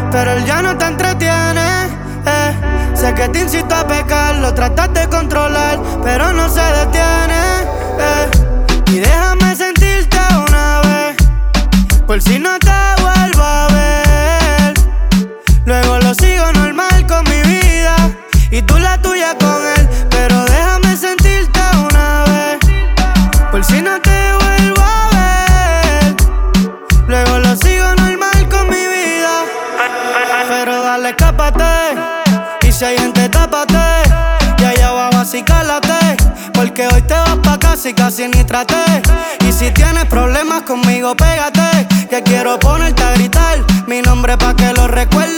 pero él ya no te entretiene. Sé que te incito a pecar, lo tratas de controlar, pero no se detiene. Y déjame sentirte una vez, por si no te vuelvo a ver. Luego lo sigo normal con mi vida y tú la tuya con él, pero déjame sentirte una vez, por si no te vuelvo a ver. Luego lo sigo normal con mi vida, pero dale, escápate. Y si hay gente, tápate, y allá abajo así cálate, porque hoy te vas pa' casa y casi ni traté. Y si tienes problemas conmigo, pégate, que quiero ponerte a gritar mi nombre pa' que lo recuerdes.